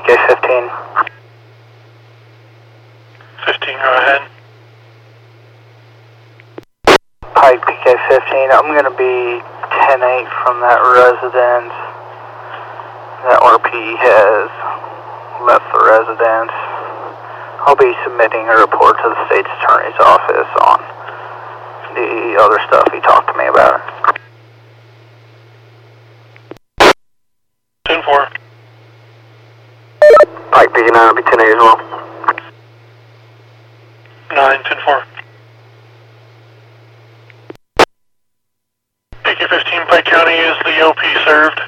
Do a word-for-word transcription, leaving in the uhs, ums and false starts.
K fifteen. fifteen, go ahead. Pike P K fifteen, I'm going to be ten eight from that residence. That R P has left the residence. I'll be submitting a report to the state's attorney's office on the other stuff he talked to me about. ten four. Pike P K nine, I'll be ten eight as well. nine, ten four. P K fifteen, Pike County, is the O P served?